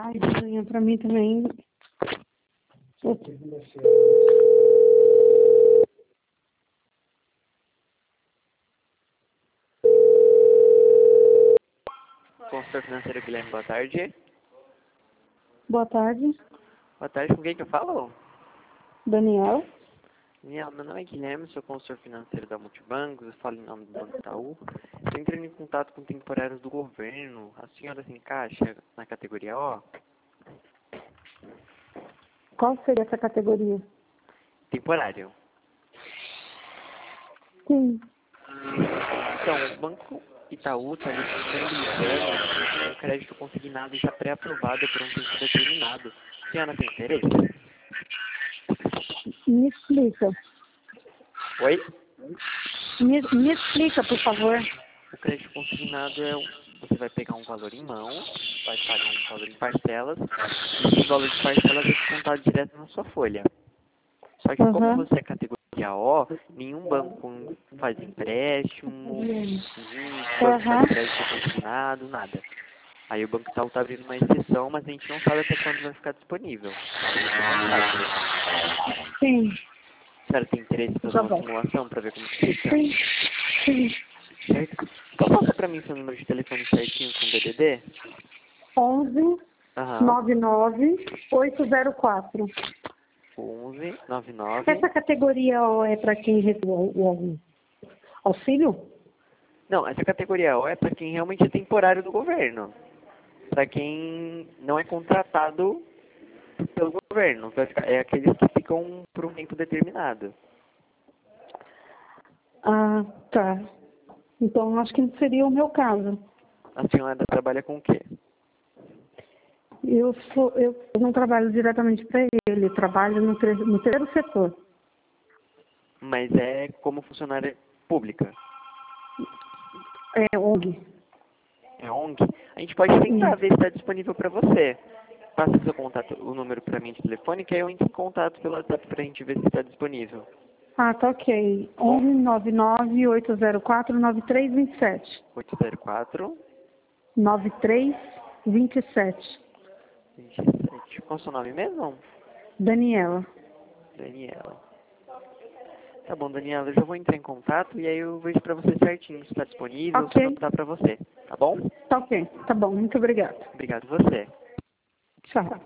Ai, desenha pra mim também. Consultor financeiro Guilherme, boa tarde. Boa tarde, Boa tarde, com quem que eu falo? Daniel. Meu nome é Guilherme, sou consultor financeiro da Multibancos, eu falo em nome do Banco Itaú. Estou entrando em contato com temporários do governo. A senhora se encaixa na categoria O? Qual seria essa categoria? Temporário. Sim. Então, o Banco Itaú está disponibilizando um crédito consignado já pré-aprovado por um tempo determinado. A senhora tem interesse? Me explica. Oi? Me explica, por favor. O crédito consignado você vai pegar um valor em mãos, vai pagar um valor em parcelas, e esse valor de parcelas é descontado direto na sua folha. Só que como Aham. você é categoria O, nenhum banco faz empréstimo, nenhum banco faz crédito consignado, nada. Aí o Banco Itaú está abrindo uma exceção, mas a gente não sabe até quando vai ficar disponível. A gente não sabe. Sim. A senhora tem interesse em fazer Tá uma bom. simulação para ver como fica? Sim. Sim. Certo? Então passa para mim seu número de telefone certinho com DDD? 11 Aham. 99 804. 11 99. Essa categoria O é para quem recebeu o auxílio? Não, essa categoria O é para quem realmente é temporário do governo. Para quem não é contratado pelo governo. É aqueles que ficam por um tempo determinado. Ah, tá. Então, acho que não seria o meu caso. A senhora trabalha com o quê? Eu não trabalho diretamente para ele, eu trabalho no terceiro setor. Mas é como funcionária pública. É ONG. É ONG? A gente pode tentar ver se está disponível para você. Passa seu contato, o número para mim de telefone, que aí eu entro em contato pelo WhatsApp para a gente ver se está disponível. Ah, tá ok. 11 99 804 9327. 804 9327. 27. Qual é o seu nome mesmo? Daniela. Daniela. Tá bom, Daniela, eu já vou entrar em contato e aí eu vejo pra você certinho se está disponível, se não Ok. tá pra você. Tá bom? Tá ok. Tá bom. Muito obrigada. Obrigado você. Tchau.